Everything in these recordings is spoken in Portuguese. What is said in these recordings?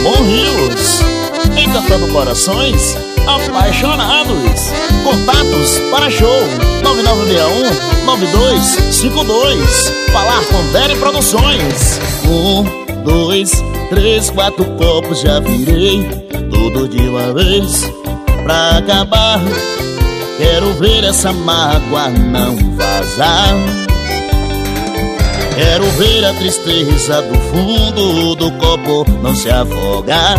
Ramon Rios, encantando corações apaixonados. Contatos para show 9961-9252. Falar com Dere Produções. 1, 2, 3, 4 copos já virei, tudo de uma vez pra acabar. Quero ver essa mágoa não vazar. Quero ver a tristeza do fundo do copo não se afogar.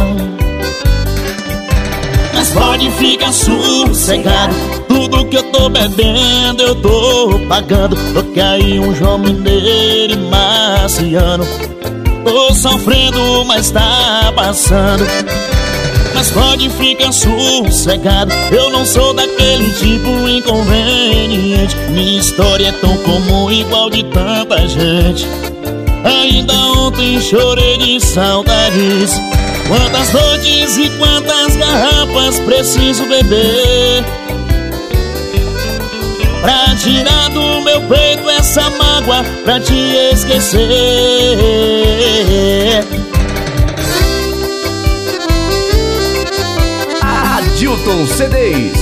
Mas pode ficar sossegado, tudo que eu tô bebendo eu tô pagando. Porque aí um João Mineiro e Marciano, tô sofrendo, mas tá passando. Mas pode ficar sossegado, eu não sou daquele tipo inconveniente. Minha história é tão comum, igual de tanta gente. Ainda ontem chorei de saudades. Quantas noites e quantas garrafas preciso beber pra tirar do meu peito essa mágoa, pra te esquecer. Adilton CDs.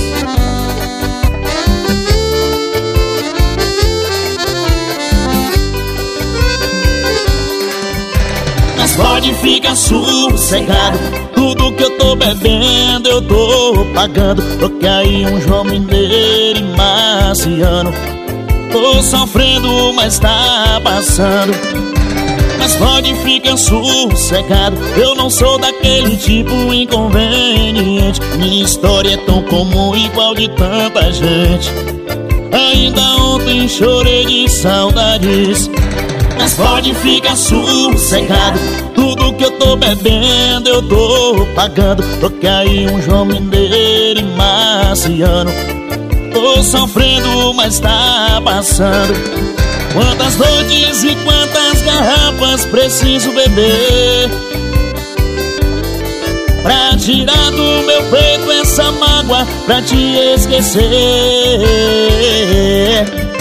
Mas pode ficar sossegado, tudo que eu tô bebendo eu tô pagando. Porque aí um João Mineiro e Marciano, tô sofrendo, mas tá passando. Mas pode ficar sossegado, eu não sou daquele tipo inconveniente. Minha história é tão comum, igual de tanta gente. Ainda ontem chorei de saudades. Mas pode ficar sossegado, tudo que eu tô bebendo eu tô pagando. Porque aí um João Mineiro e Marciano, tô sofrendo, mas tá passando. Quantas noites e quantas garrafas preciso beber pra tirar do meu peito essa mágoa, pra te esquecer.